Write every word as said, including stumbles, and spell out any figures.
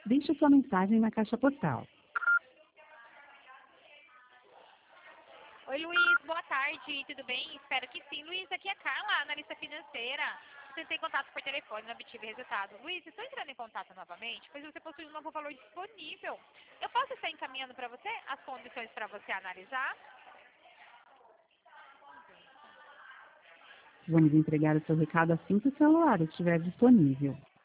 Deixe sua mensagem na caixa postal. Oi, Luiz, boa tarde, tudo bem? Espero que sim. Luiz, aqui é a Carla, analista financeira. Tentei contato por telefone, não obtive resultado. Luiz, estou entrando em contato novamente, pois você possui um novo valor disponível. Eu posso estar encaminhando para você as condições para você analisar? Vamos entregar o seu recado assim que o celular estiver disponível.